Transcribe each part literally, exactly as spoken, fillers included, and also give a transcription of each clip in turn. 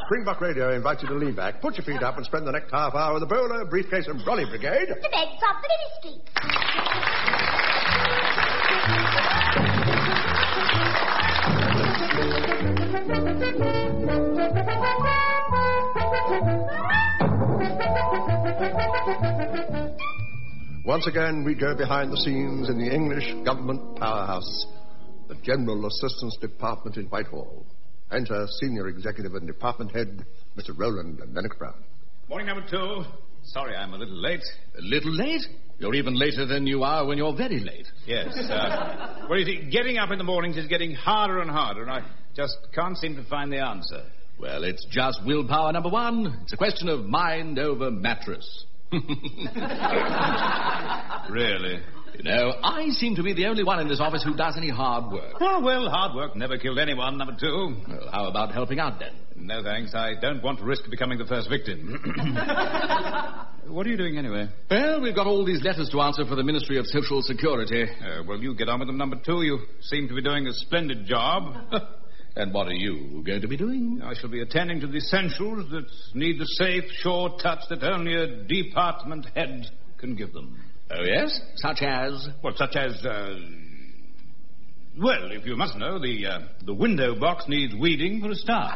Springbok Radio invites you to lean back, put your feet up, and spend the next half hour with the bowler, briefcase, and brolly brigade. The beds of the ministry. Once again, we go behind the scenes in the English government powerhouse, the General Assistance Department in Whitehall. Enter Senior Executive and Department Head, Mister Roland Lennox Brown. Morning, number two. Sorry I'm a little late. A little late? You're even later than you are when you're very late. Yes. Uh, well, you see, getting up in the mornings is getting harder and harder, and I just can't seem to find the answer. Well, it's just willpower, number one. It's a question of mind over mattress. Really? You know, I seem to be the only one in this office who does any hard work. Oh, well, hard work never killed anyone, number two. Well, how about helping out, then? No, thanks. I don't want to risk becoming the first victim. What are you doing, anyway? Well, we've got all these letters to answer for the Ministry of Social Security. Uh, well, you get on with them, number two. You seem to be doing a splendid job. And what are you going to be doing? I shall be attending to the essentials that need the safe, sure touch that only a department head can give them. Oh, yes? Such as? Well, such as, uh... Well, if you must know, the, uh, the window box needs weeding for a start.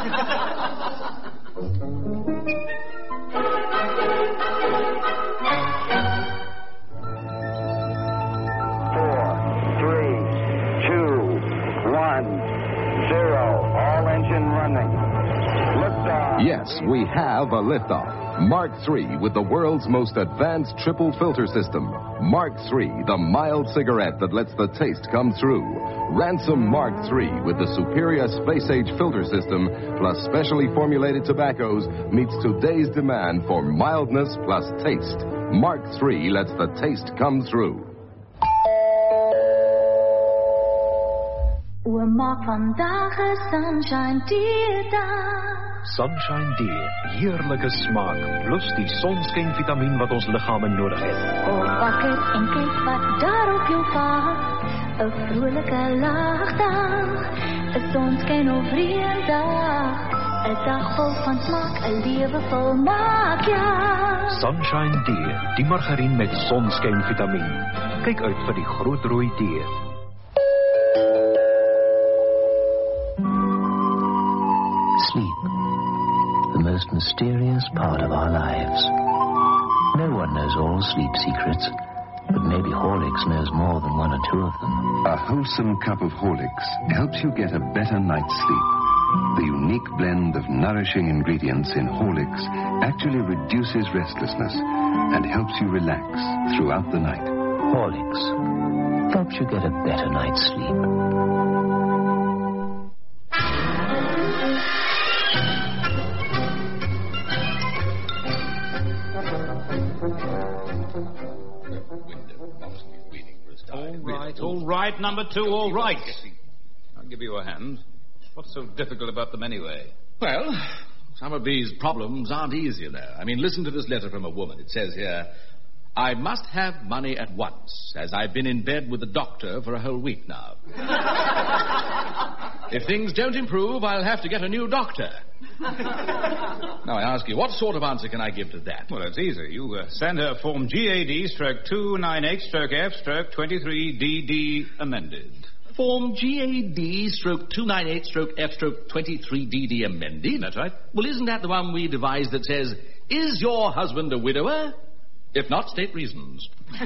Four, three, two, one, zero. All engine running. Liftoff. Yes, we have a liftoff. Mark three with the world's most advanced triple filter system. Mark three, the mild cigarette that lets the taste come through. Ransom Mark three with the superior space-age filter system plus specially formulated tobaccos meets today's demand for mildness plus taste. Mark three lets the taste come through. We maak vandaag een sunshine day. Sunshine D, heerlijke smaak, plus die sonskyn-vitamien wat ons liggame nodig het. Oh, pak het en kyk wat daar op jou vaart. Een vrolijke lachdag, een sonskyn of reëndag. Een dag vol van smaak, een lewe vol maak, ja. Sunshine D, die margarine met sonskyn-vitamien. Kyk uit vir die groot rooi D. Sleep. The most mysterious part of our lives. No one knows all sleep secrets, but maybe Horlicks knows more than one or two of them. A wholesome cup of Horlicks helps you get a better night's sleep. The unique blend of nourishing ingredients in Horlicks actually reduces restlessness and helps you relax throughout the night. Horlicks helps you get a better night's sleep. All right, number two, all right. I'll give you a hand. What's so difficult about them anyway? Well, some of these problems aren't easy, you know. I mean, listen to this letter from a woman. It says here, I must have money at once, as I've been in bed with the doctor for a whole week now. If things don't improve, I'll have to get a new doctor. Now, I ask you, what sort of answer can I give to that? Well, it's easy. You uh, send her Form G A D stroke two ninety-eight stroke F stroke twenty-three D D amended. Form G A D stroke two ninety-eight stroke F stroke twenty-three D D amended? That's right. Well, isn't that the one we devised that says, is your husband a widower? If not, state reasons.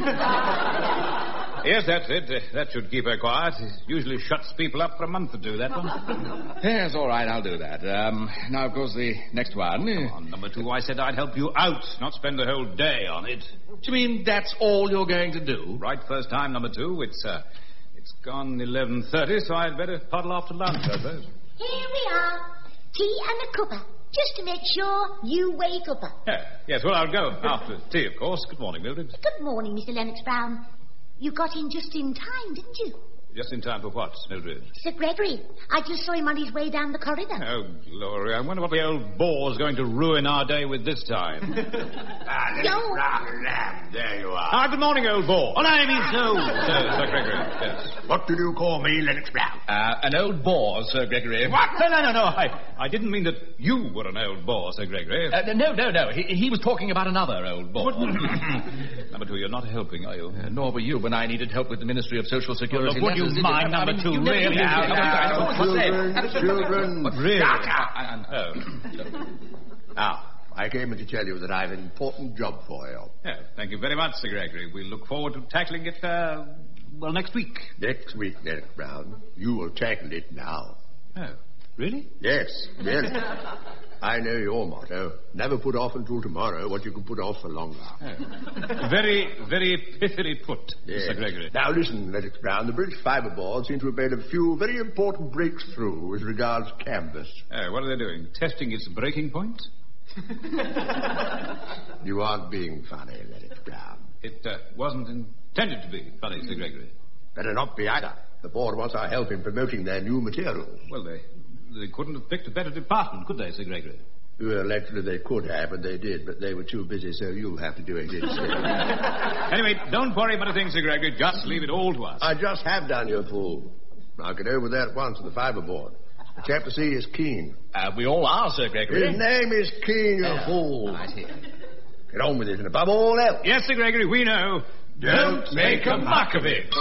Yes, that's it. Uh, that should keep her quiet. It usually shuts people up for a month or two, that one. Yes, all right, I'll do that. Um, now, of course, the next one. Oh, number two, I said I'd help you out, not spend the whole day on it. Do you mean that's all you're going to do? Right, first time, number two. It's, uh, it's gone eleven thirty, so I'd better puddle off to lunch, I suppose. Here we are. Tea and a cuppa. Just to make sure you wake up. Yeah, yes, well, I'll go after tea, of course. Good morning, Mildred. Good morning, Mister Lennox Brown. You got in just in time, didn't you? Just in time for what, Mildred? Sir Gregory. I just saw him on his way down the corridor. Oh, glory. I wonder what the old bore's going to ruin our day with this time. Ah, Lennox Brown, Lamb. There you are. Ah, good morning, old bore. Oh, no, I mean so. Sir, Sir Gregory, yes. What did you call me, Lennox Brown? Uh, an old bore, Sir Gregory. What? No, no, no, no. I, I didn't mean that you were an old bore, Sir Gregory. Uh, no, no, no. He, he was talking about another old bore. Number two, you're not helping, are you? Uh, nor were you when I needed help with the Ministry of Social Security. Well, would you mind, number two, you really? Now, now, Children, children. But really? Oh. Now, I came in to tell you that I have an important job for you. Yeah, thank you very much, Sir Gregory. We look forward to tackling it, uh, well, next week. Next week, Lennox Brown. You will tackle it now. Oh, really? Yes, really. I know your motto. Never put off until tomorrow what you can put off for longer. Oh. Very, very pithily put, Yes. Sir Gregory. Now listen, Lennox Brown. The British Fibre Board seem to have made a few very important breakthroughs with regards to canvas. Oh, what are they doing? Testing its breaking point? You aren't being funny, Lennox Brown. It uh, wasn't intended to be funny, Sir Gregory. Better not be either. The board wants our help in promoting their new materials. Well, they they couldn't have picked a better department, could they, Sir Gregory? Well, actually, they could have, and they did, but they were too busy, so you'll have to do it instead. Anyway, don't worry about a thing, Sir Gregory. Just leave it all to us. I just have done, you fool. I'll get over there at once to the Fibre Board. The chap to see is Keene. Uh, we all are, Sir Gregory. His name is Keene, you Uh, fool. Right here. Get on with it, and above all else... Yes, Sir Gregory, we know. Don't make a muck of it.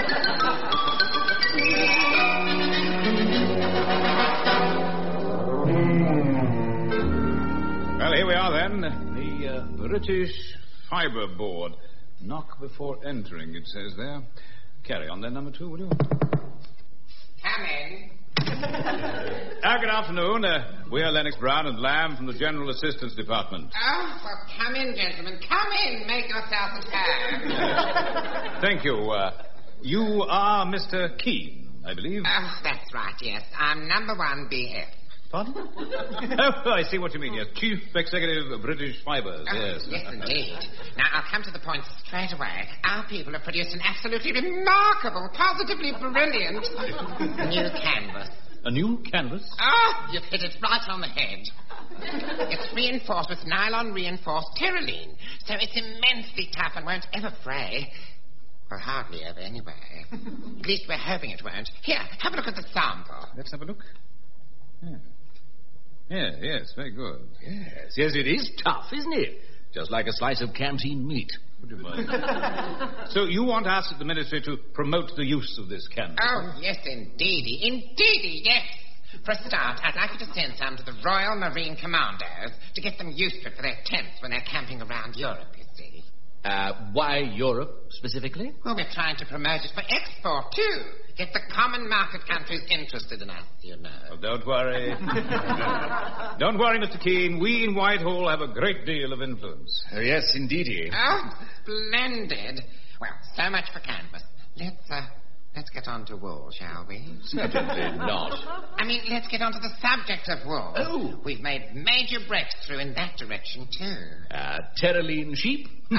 Well, here we are then. The uh, British Fibre Board. Knock before entering, it says there. Carry on then, number two, will you? Come in. Ah, good afternoon. Uh, we are Lennox Brown and Lamb from the General Assistance Department. Oh, well, come in, gentlemen. Come in. Make yourself at home. Thank you. Uh, you are Mister Keene, I believe. Oh, that's right, yes. I'm number one B F. Pardon? Oh, I see what you mean, yes. Chief Executive of British Fibres, Oh, yes. yes, indeed. Now, I'll come to the point straight away. Our people have produced an absolutely remarkable, positively brilliant new canvas. A new canvas? Oh, you've hit it right on the head. It's reinforced with nylon-reinforced terylene, so it's immensely tough and won't ever fray. Well, hardly ever, anyway. At least we're hoping it won't. Here, have a look at the sample. Let's have a look. Yeah. Yeah, yes, very good. Yes, yes, it is tough, isn't it? Just like a slice of canteen meat. Would you mind? So you want us at the Ministry to promote the use of this canvas? Oh, yes, indeedy. Indeedy, yes. For a start, I'd like you to send some to the Royal Marine Commandos to get them used to it for their tents when they're camping around Europe, you see. Uh, why Europe, specifically? Well, we're trying to promote it for export, too. Get the common market countries interested in us, you know. Oh, don't worry. Don't worry, Mister Keene. We in Whitehall have a great deal of influence. Oh, yes, indeedy. Oh, splendid. Well, so much for canvas. Let's, uh, let's get on to wool, shall we? Certainly not. I mean, let's get on to the subject of wool. Oh. We've made major breakthrough in that direction, too. Uh, terylene sheep? Oh,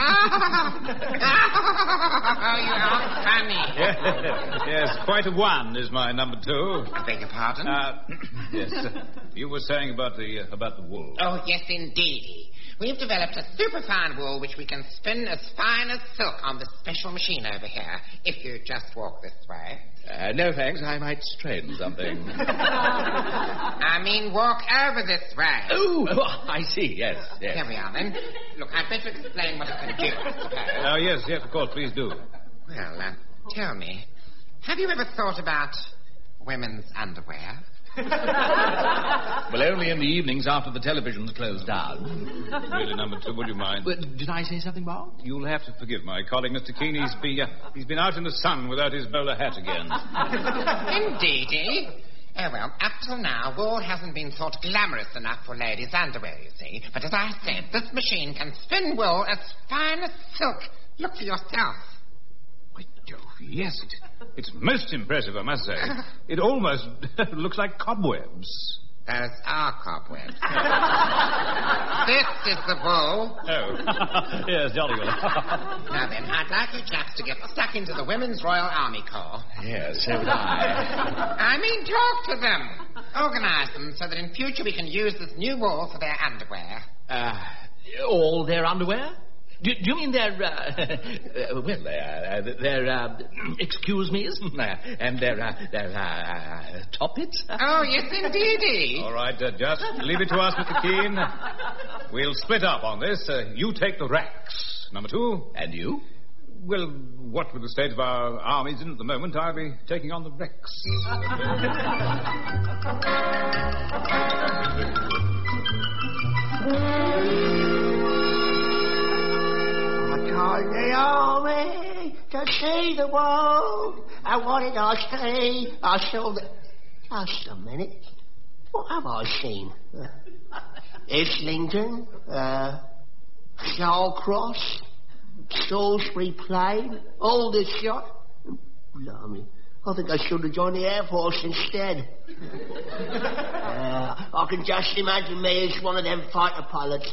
you are funny. Yes, yes, quite a one is my number two. I beg your pardon? Uh, yes, uh, you were saying about the uh, about the wool. Oh, yes, indeedy. We've developed a superfine wool which we can spin as fine as silk on this special machine over here, if you just walk this way. Uh, no, thanks. I might strain something. I mean, walk over this way. Oh, oh, I see. Yes, yes. Here we are, then. Look, I'd better explain what it can do, I suppose. Oh, yes, yes, of course, please do. Well, uh, tell me, have you ever thought about women's underwear? Well, only in the evenings after the television's closed down. Really, number two, would you mind? Well, did I say something wrong? You'll have to forgive my colleague, Mister Keene. He's, be, uh, he's been out in the sun without his bowler hat again. Indeedy. Oh, well, up till now, wool hasn't been thought glamorous enough for ladies' underwear, you see. But as I said, this machine can spin wool as fine as silk. Look for yourself. Wait, Joe, yes, it, it's most impressive, I must say. It almost looks like cobwebs. Those are cobwebs. This is the bull. Oh. Yes, jolly well. Now then, I'd like you chaps to get stuck into the Women's Royal Army Corps. Yes, so would I. I mean, talk to them. Organise them so that in future we can use this new wall for their underwear. Uh, all their underwear? Do, do you mean their, uh, uh, well, uh, their, uh, excuse me's, and their, uh, their, uh, toppets? Oh, yes, indeedy. All right, uh, just leave it to us, Mister Keene. We'll split up on this. Uh, you take the racks, number two. And you? Well, what with the state of our armies in at the moment, I'll be taking on the wrecks. The army to see the world. And what did I see? I saw the... Just a minute. What have I seen? Uh, Islington, uh, Shawcross, Salisbury Plain, Aldershot. Blimey, I think I should have joined the Air Force instead. uh, I can just imagine me as one of them fighter pilots.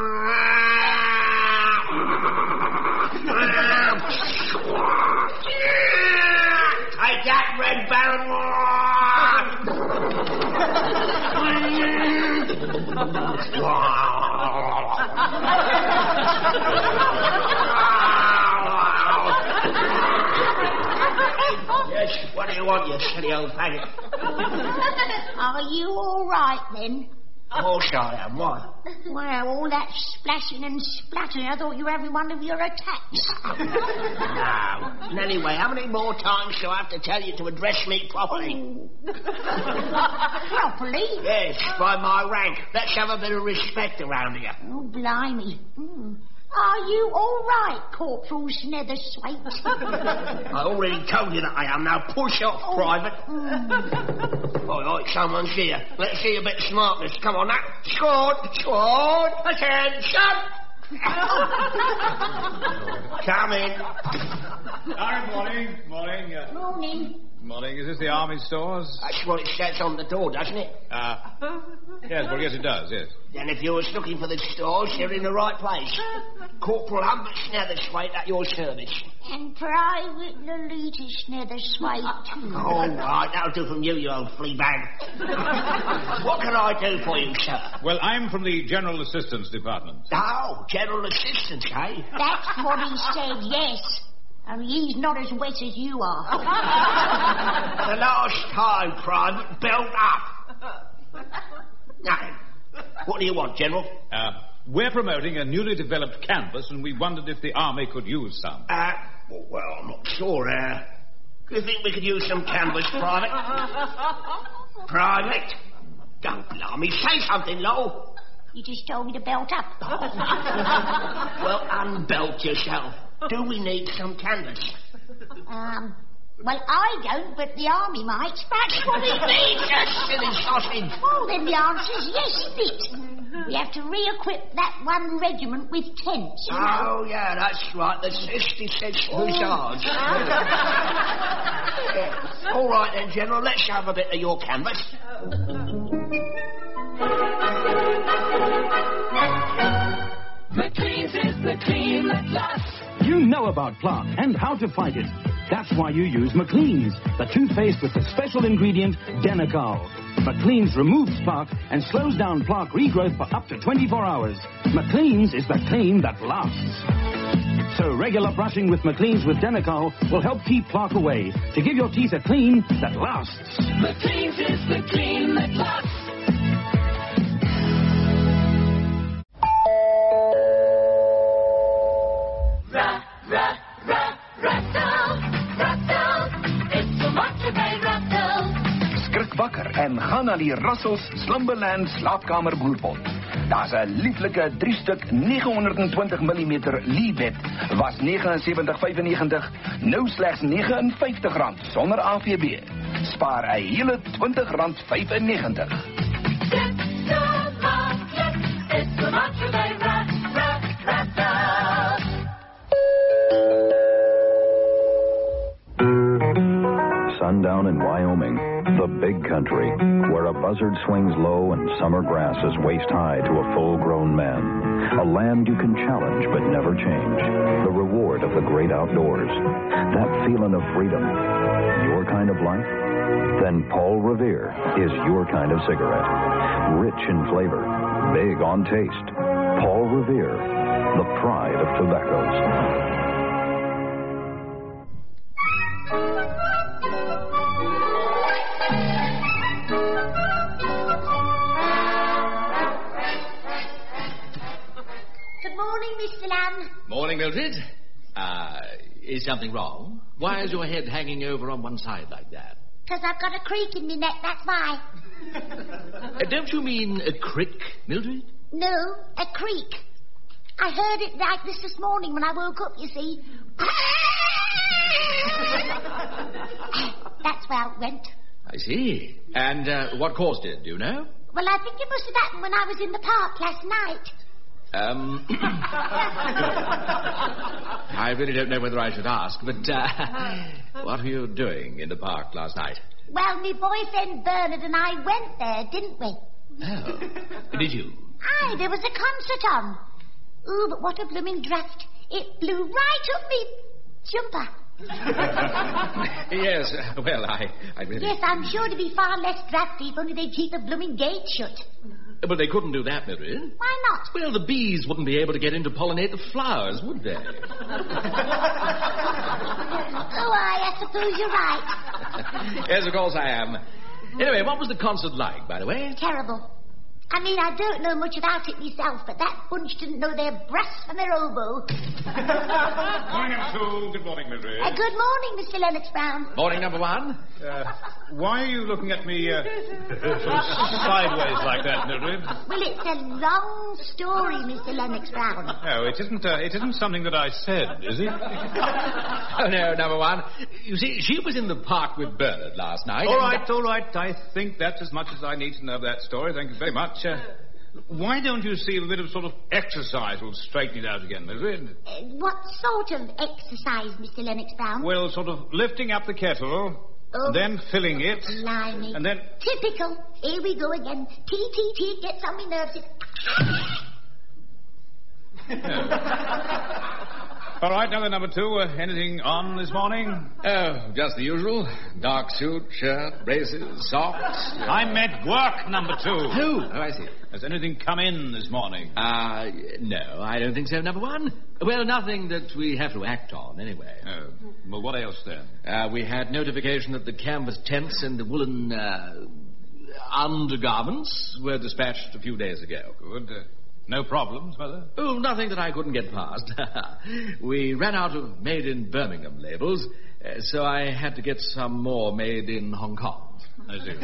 Take that, Red Baron! Yes, what do you want, you silly old faggot? Are you all right, then? Of course I am. Why? Well, all that splashing and splattering, I thought you were having one of your attacks. No. And anyway, how many more times do I have to tell you to address me properly? Properly? Yes, by my rank. Let's have a bit of respect around here. Oh, blimey. Mm. Are you all right, Corporal Snetherthwaite? I already told you that I am. Now push off, oh. Private. Mm. All right, someone's here. Let's see a bit of smartness. Come on now. Squad, squad, attention! Come in. Hi, morning. Morning. Uh, morning. Morning. Is this the Army stores? That's what it says on the door, doesn't it? Uh, yes, well, yes, it does, yes. Then if you was looking for the stores, you're in the right place. Corporal Humbert Snetherthwaite at your service. And Private Lolita Snetherthwaite. All right, that'll do from you, you old flea bag. What can I do for you, sir? Well, I'm from the General Assistance Department. Oh, General Assistance, eh? That's what he said, yes. Only he's not as wet as you are. The last time, Private, belt up. Now, what do you want, General? Uh, we're promoting a newly developed canvas, and we wondered if the Army could use some. Uh, well, I'm not sure. Uh, do you think we could use some canvas, Private? Private? Don't blimey, say something, Lo. You just told me to belt up. Well, unbelt yourself. Do we need some canvas? Um, well, I don't, but the Army might. That's what it means, you silly sausage. Well, then the answer's yes, isn't it? We have to re-equip that one regiment with tents, you know. Oh, yeah, that's right, the sixty-sixth Hussars. Yeah. All right, then, General, let's have a bit of your canvas. McLean's is the cream that lasts. You know about plaque and how to fight it. That's why you use McLean's, the toothpaste with the special ingredient Denical. McLean's removes plaque and slows down plaque regrowth for up to twenty-four hours. McLean's is the clean that lasts. So regular brushing with McLean's with Denical will help keep plaque away to give your teeth a clean that lasts. McLean's is the clean that lasts. Wakker en ga na die Russells Slumberland slaapkamer boerpot. Daar's 'n lieflike drie stuk negenhonderdtwintig millimeter Lee-bed was negenensewentig vyfennegentig, nou slegs nege en vyftig rand sonder A V B. Spaar 'n hele twintig rand vyfennegentig. Sundown in Wyoming, the big country, where abundant buzzard swings low and summer grass is waist high to a full-grown man. A land you can challenge but never change. The reward of the great outdoors. That feeling of freedom. Your kind of life? Then Paul Revere is your kind of cigarette. Rich in flavor, big on taste. Paul Revere, the pride of tobaccos. Morning, Mildred. Uh, is something wrong? Why is your head hanging over on one side like that? Because I've got a creak in my neck, that's why. Uh, don't you mean a crick, Mildred? No, a creak. I heard it like this this morning when I woke up, you see. That's where it went. I see. And uh, what caused it, do you know? Well, I think it must have happened when I was in the park last night. Um, I really don't know whether I should ask, but uh, what were you doing in the park last night? Well, my boyfriend Bernard and I went there, didn't we? Oh, did you? Aye, there was a concert on. Ooh, but what a blooming draft. It blew right up me jumper. Yes, well, I, I really... Yes, I'm sure to be far less drafty if only they'd keep the blooming gate shut. But they couldn't do that, Mildred. Why not? Well, the bees wouldn't be able to get in to pollinate the flowers, would they? Oh, aye, I suppose you're right. Yes, of course I am. Anyway, what was the concert like, by the way? Terrible. I mean, I don't know much about it myself, but that bunch didn't know their brass from their oboe. Morning, number two. Good morning, Mildred. Uh, good morning, Mister Lennox Brown. Morning, number one. Uh, why are you looking at me uh, sort of sideways like that, Mildred? Well, it's a long story, Mister Lennox Brown. No, it isn't. Uh, it isn't something that I said, is it? Oh no, number one. You see, she was in the park with Bernard last night. All right, all right. I think that's as much as I need to know of that story. Thank you very much. Uh, why don't you see a bit of sort of exercise will straighten it out again, Mildred? Uh, what sort of exercise, Mister Lennox Brown? Well, sort of lifting up the kettle, oh, and then filling it, blimey. and then... Typical. Here we go again. Tea, tea, tea. It gets on my nerves. All right, now then, number two. Uh, anything on this morning? Oh, just the usual. Dark suit, shirt, braces, socks. I meant work, number two. Oh, oh, I see. Has anything come in this morning? Uh, no, I don't think so, number one. Well, nothing that we have to act on, anyway. Oh, well, what else then? Uh, we had notification that the canvas tents and the woolen uh, undergarments were dispatched a few days ago. Good. Uh, no problems, were there? Oh, nothing that I couldn't get past. We ran out of made in Birmingham labels, uh, so I had to get some more made in Hong Kong. I see.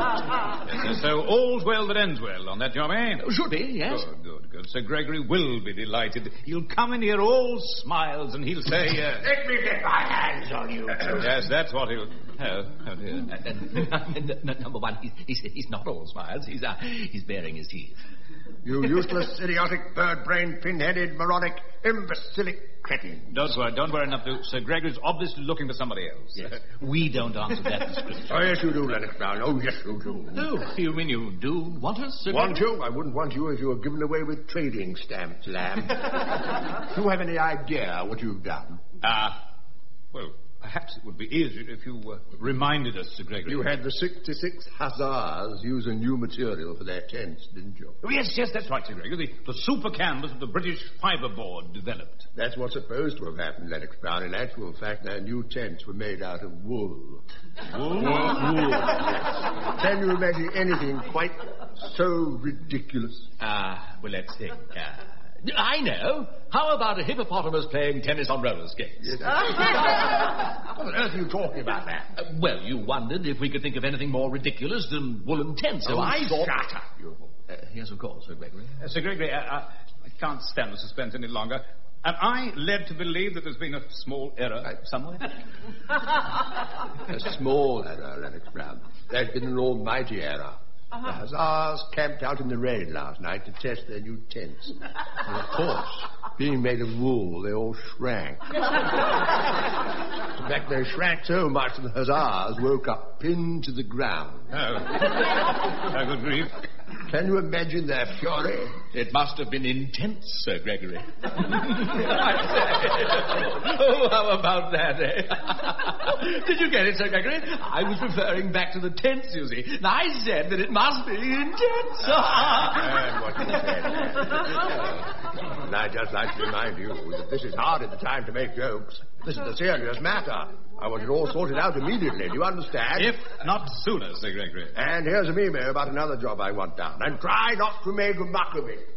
Yes, so all's well that ends well on that job, eh? Should be, yes. Good, good, good. Sir Gregory will be delighted. He'll come in here all smiles and he'll say... Uh, Let me get my hands on you two. Yes, that's what he'll... Oh, oh dear. Uh, uh, number one, he's, he's, he's not all smiles. He's, uh, he's baring his teeth. You useless, idiotic, bird-brained, pin-headed, moronic, imbecilic cretin. Don't worry, don't worry enough to... Sir Gregory's obviously looking for somebody else. Yes. We don't answer that description. Oh, yes, you do, Lennox Brown. Oh, yes, you do. Oh, you mean you do want us, Sir Want Gregory? you? I wouldn't want you if you were given away with trading stamps, lamb. Do you have any idea what you've done? Ah, uh, well... Perhaps it would be easier if you uh, reminded us, Sir Gregory. You had the sixty-six Hussars use a new material for their tents, didn't you? Oh, yes, yes, that's right, Sir Gregory. The, the super canvas of the British Fibre Board developed. That's what's supposed to have happened, Lennox Brown. In actual fact, their new tents were made out of wool. Wool? Wool, yes. Can you imagine anything quite so ridiculous? Ah, uh, well, let's think. Uh... I know. How about a hippopotamus playing tennis on roller skates? Yes, what on earth are you talking about that? Uh, well, you wondered if we could think of anything more ridiculous than woolen tents, so oh, I thought... shut up, you... Uh, yes, of course, Sir Gregory. Uh, Sir Gregory, I, I, I can't stand the suspense any longer. Am I led to believe that there's been a small error uh, somewhere? A small error, Lennox Brown. There's been an almighty error. Uh-huh. The Hussars camped out in the rain last night to test their new tents. And of course, being made of wool, they all shrank. In fact, they shrank so much that the hussars woke up pinned to the ground. Oh. Oh, good grief. Can you imagine their fury? It must have been intense, Sir Gregory. Oh, how about that, eh? Did you get it, Sir Gregory? I was referring back to the tense, you see. And I said that it must be intense. And what you said. And I'd just like to remind you that this is hardly the time to make jokes. This is a serious matter. I want it all sorted out immediately. Do you understand? If not sooner, Sir Gregory. And here's a memo about another job I want done. And try not to make a muck of it.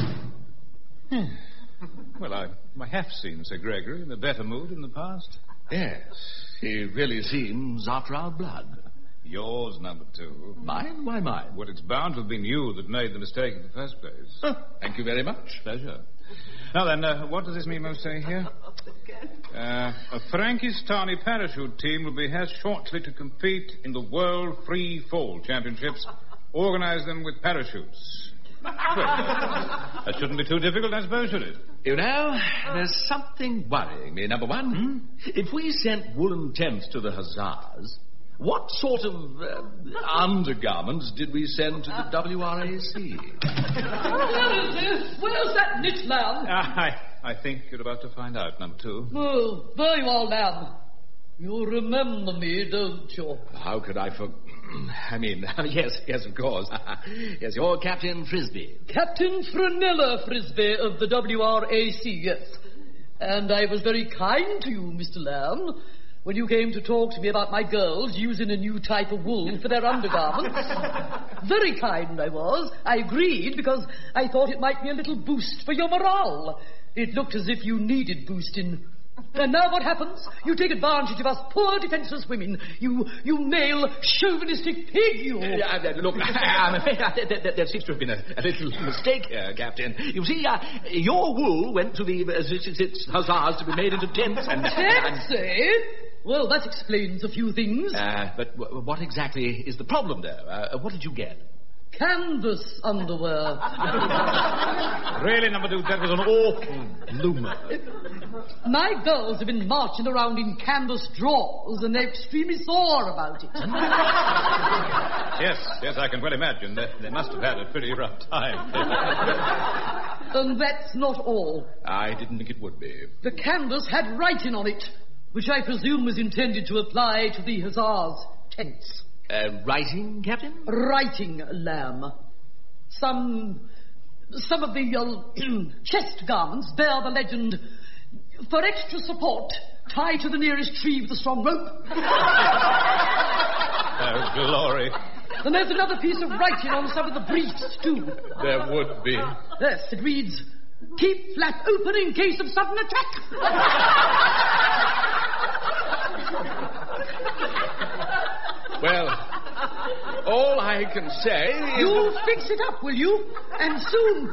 Well, I, I have seen Sir Gregory in a better mood in the past. Yes, he really seems after our blood. Yours, number two. Mine? Why mine? Well, it's bound to have been you that made the mistake in the first place. Oh, thank you very much. Pleasure. Now then, uh, what does this memo say here? Uh, a Frankistani parachute team will be here shortly to compete in the World Free Fall Championships. Organize them with parachutes. Well, that shouldn't be too difficult, I suppose, should it? You know, there's something worrying me, number one. Hmm? If we sent woolen tents to the hussars, what sort of uh, undergarments did we send to the W R A C? Where is this? Where's that knit lamb? I, I think you're about to find out, number two. Oh, there you are, lamb. You remember me, don't you? How could I for... I mean, yes, yes, of course. Yes, you're Captain Frisbee. Captain Frenella Frisbee of the W R A C, yes. And I was very kind to you, Mister Lamb, when you came to talk to me about my girls using a new type of wool for their undergarments. Very kind I was. I agreed because I thought it might be a little boost for your morale. It looked as if you needed boosting. And now what happens? You take advantage of us poor defenceless women. You you male chauvinistic pig, you. Uh, uh, look, I'm afraid uh, there, there, there seems to have been a, a little mistake here, Captain. You see, uh, your wool went to the uh, hussars to be made into tents and... Tents, eh? Well, that explains a few things. Uh, but w- what exactly is the problem there? Uh, what did you get? Canvas underwear. Really, number two, that was an awful bloomer. My girls have been marching around in canvas drawers, and they're extremely sore about it. Yes, yes, I can well imagine. They, they must have had a pretty rough time. And that's not all. I didn't think it would be. The canvas had writing on it, which I presume was intended to apply to the hussars' tents. Uh, writing, Captain? Writing, Lamb. Some... Some of the uh, chest garments bear the legend, "For extra support, tie to the nearest tree with a strong rope." Oh, glory. And there's another piece of writing on some of the briefs, too. There would be. Yes, it reads, "Keep flap open in case of sudden attack." Well, all I can say is... You fix it up, will you? And soon.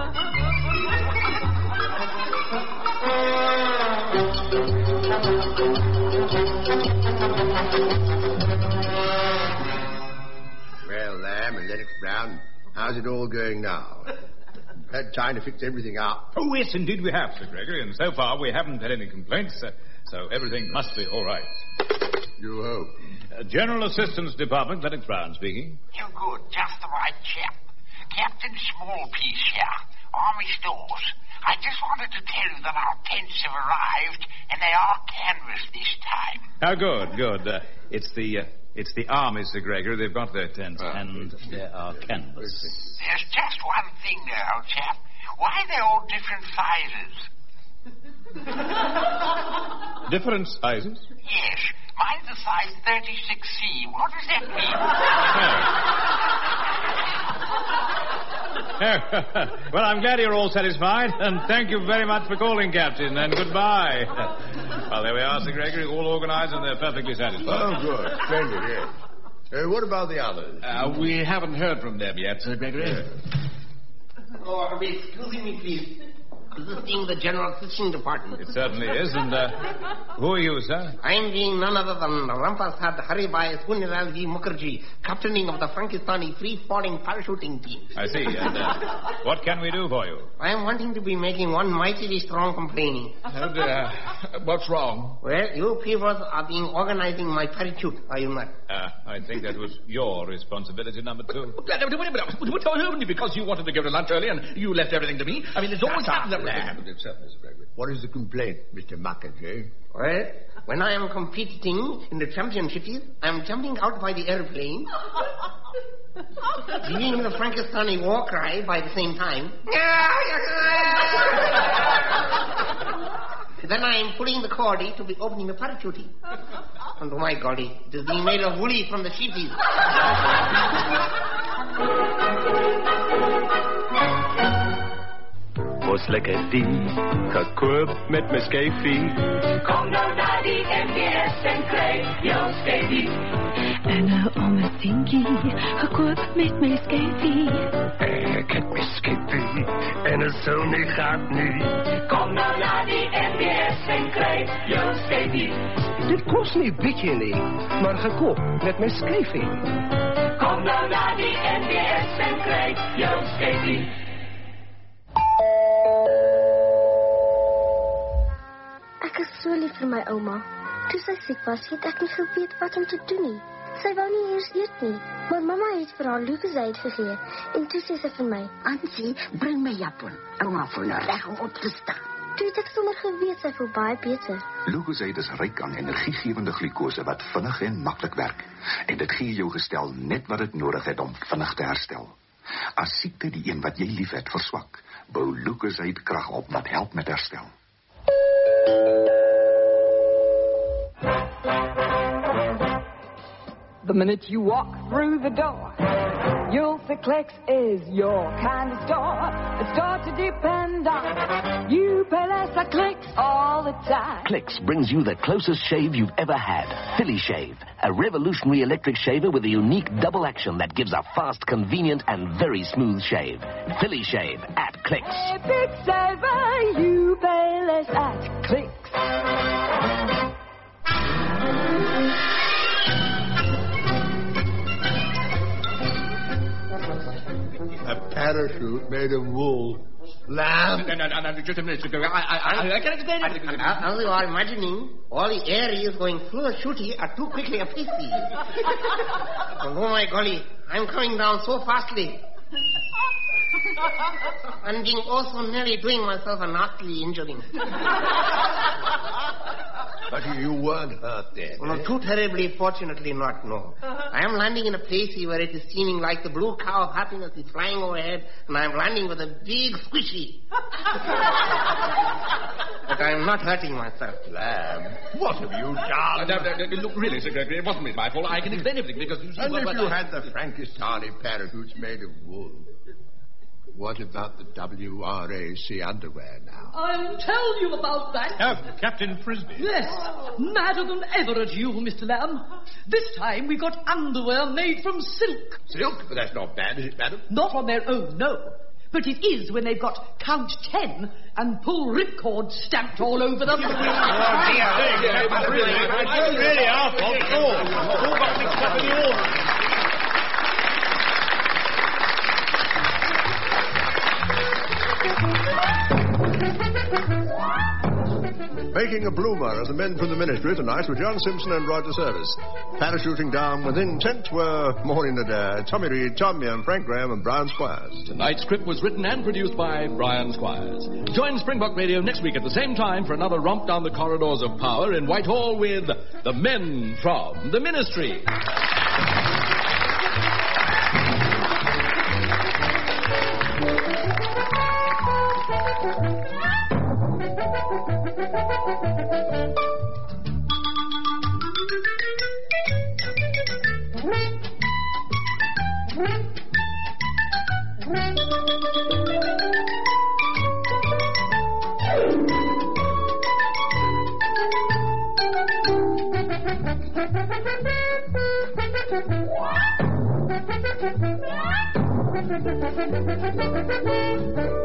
Well, Lamb and Lennox Brown, how's it all going now? Had time to fix everything up? Oh, yes, indeed we have, Sir Gregory, and so far we haven't had any complaints, uh, so everything must be all right. You hope. Uh, General Assistance Department, Lennox Brown speaking. You good, just the right chap. Captain Smallpiece here, Army Stores. I just wanted to tell you that our tents have arrived, and they are canvas this time. Oh, good, good. Uh, it's the... Uh, It's the army, Sir Gregory. They've got their tents, uh, and there are canvas. There's just one thing there, old chap. Why are they all different sizes? Different sizes? Yes. Mine's a size thirty-six C. What does that mean? Well, I'm glad you're all satisfied, and thank you very much for calling, Captain, and goodbye. Well, there we are, Sir Gregory, all organized, and they're perfectly satisfied. Oh, good. Splendid, yes. Uh, what about the others? Uh, we haven't heard from them yet, Sir Gregory. Oh, excuse me, please. Is this thing the General Fishing Department? It certainly is, and uh, who are you, sir? I'm being none other than Rampasad Haribai Sunilal V. Mukherjee, captaining of the Frankistani free-falling parachuting team. I see, and uh, what can we do for you? I am wanting to be making one mightily strong complaining. And, uh, what's wrong? Well, you people are being organizing my parachute, are you not? Uh, I think that was your responsibility, number two. Only because you wanted to go to lunch early and you left everything to me. I mean, it's always happened that way. What is the complaint, Mister Mukherjee? Well, when I am competing in the championships, I am jumping out by the airplane, singing the Frankistani war cry by the same time. Then I am pulling the cord to be opening the parachute. And oh my golly, it is being made of woolly from the sheepies. Ons lekker die, gekoop met my skyfie. Kom nou naar die M B S en krijg jou skyfie. En een omme dinkie, gekoop met my skyfie. Ek het my skyfie, en het sou nie gaat nie. Kom nou naar die M B S en krijg jou skyfie. Dit kost nie bietjie nie, maar gekoop met my skyfie. Kom nou naar die M B S en krijg jou skyfie. Ek is so lief vir my ouma. Toe sy siek was, het ek nie geweet wat om te doen nie. Sy wou nie eers eet nie, maar mamma het vir haar Lucozade gegee. En toe sê sy vir my, Ansie, bring my japon. Ouma voel nou reg om op te staan. Toe het ek sommer geweet sy voel baie beter. Lucozade is ryk aan energiegewende glikose wat vinnig en maklik werk. En dit gee jou gestel net wat dit nodig het om vinnig te herstel. As siekte die een wat jy lief het verswak, bou Lucozade krag op wat help met herstel. The minute you walk through the door, you'll see Clicks is your kind of store. A store to depend on. You pay less at Clicks all the time. Clicks brings you the closest shave you've ever had. Philly Shave, a revolutionary electric shaver with a unique double action that gives a fast, convenient, and very smooth shave. Philly Shave at Clicks. Hey, big saver, you pay less at Clicks. A parachute made of wool. Lamb. No, no, no, no, just a minute ago. I, I, I, I can explain it. As you are imagining, all the areas going through the shooty are too quickly apace. Oh my golly, I'm coming down so fastly. And being also nearly doing myself a nasty injury. But you weren't hurt then. No, eh? too terribly, fortunately not, no. I am landing in a place where it is seeming like the blue cow of happiness is flying overhead, and I am landing with a big squishy. But I am not hurting myself. Lamb, what have you done? Uh, no, no, no, look, really, Sir Gregory, it wasn't my fault. I can explain everything because you see... And what, if what you I... had the Frankistani parachutes made of wool, what about the W R A C underwear now? I'll tell you about that. Oh, Captain Frisbee. Yes, madder than ever at you, Mister Lamb. This time we got underwear made from silk. Silk? But that's not bad, is it, madam? Not on their own, no. But it is when they've got count ten and pull ripcord stamped all over them. Oh, dear. It's really, it's really our fault. It's all. It's all got mixed up in the order. Making a bloomer as the men from the ministry tonight were John Simpson and Roger Service. Parachuting down within tent were Maureen Adair, Tommy Reed, Tom Young, Frank Graham and Brian Squires. Tonight's script was written and produced by Brian Squires. Join Springbok Radio next week at the same time for another romp down the corridors of power in Whitehall with the men from the ministry. Wow.